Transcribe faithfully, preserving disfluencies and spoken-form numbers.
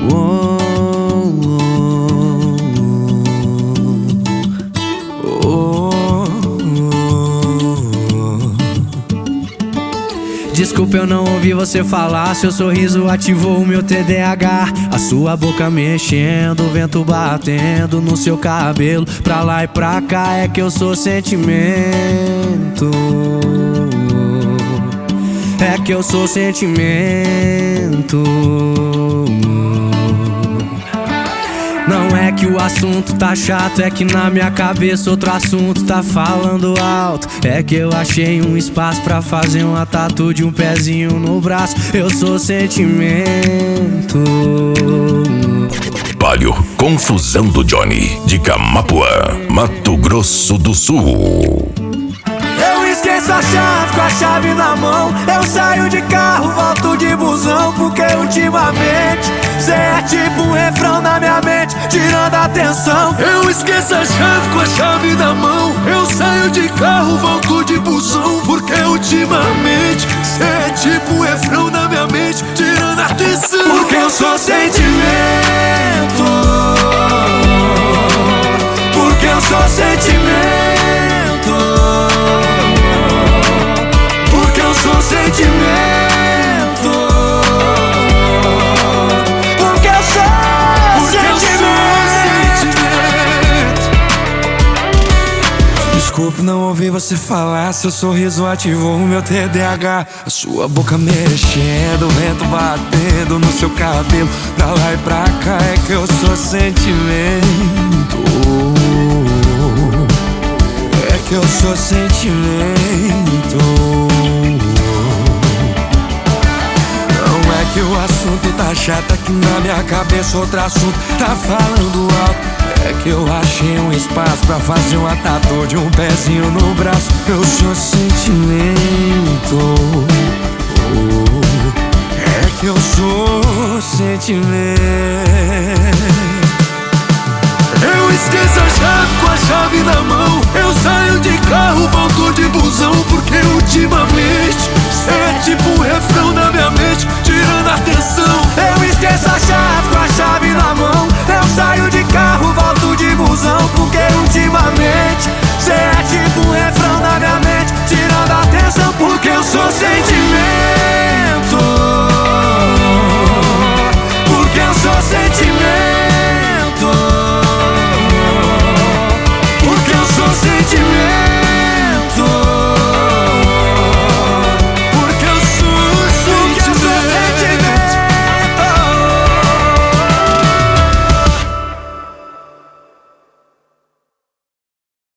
Oh, oh, oh, oh. Desculpa, eu não ouvi você falar. Seu sorriso ativou o meu T D A H. A sua boca mexendo, o vento batendo no seu cabelo. Pra lá e pra cá é que eu sou sentimento. É que eu sou sentimento. Não é que o assunto tá chato, é que na minha cabeça outro assunto tá falando alto. É que eu achei um espaço pra fazer uma tatu de um pezinho no braço. Eu sou sentimento. Palio, Confusão do Johnny, de Camapuã, Mato Grosso do Sul. Eu esqueço a chave com a chave na mão. Eu saio de carro, volto de busão, porque ultimamente cê é tipo um refrão na minha mente, tirando a atenção. Eu esqueço a chave com a chave na mão. Eu saio de carro, volto de busão, porque ultimamente cê é tipo um refrão na minha mente, tirando a atenção. Porque eu sou sentimento. Porque eu sou sentimento. Porque eu sou sentimento. Porque eu sou sentimento. Desculpe, não ouvi você falar. Seu sorriso ativou o meu T D A H. A sua boca mexendo, o vento batendo no seu cabelo. Pra lá e pra cá é que eu sou sentimento. É que eu sou sentimento. Não é que o assunto tá chato, é que na minha cabeça outro assunto tá falando alto. É que eu achei um espaço pra fazer uma tatu de um pezinho no braço. Eu sou sentimento. É que eu sou sentimento. Eu esqueço a chave com a chave na mão. Eu saio de carro, volto de busão, porque ultimamente é tipo um refrão na minha mente, tirando a atenção.